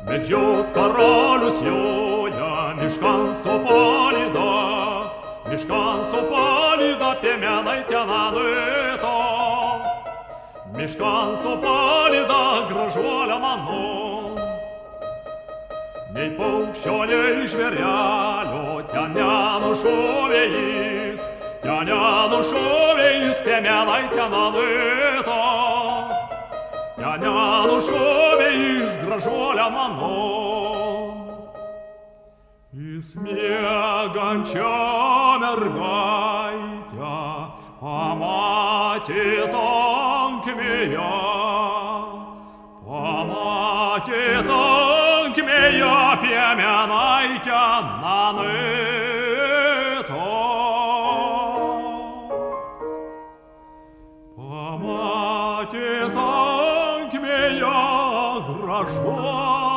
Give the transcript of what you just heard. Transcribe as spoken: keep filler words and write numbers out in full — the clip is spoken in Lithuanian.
Ведет королюс йоя, мешкан сопалида, мешкан сопалида, пемяной тянануто. Мешкан сопалида, гражоля мано. Ней паукщолей жверялю, тяняну шовеис, тяняну шовеис, пемяной тянануто. Тяняну шовеис, гражоля мано. И смеганча мергайтя, а мати тонкмея, а мати тонкмея, пемянайтя на ныто. А мати тонкмея, гражоля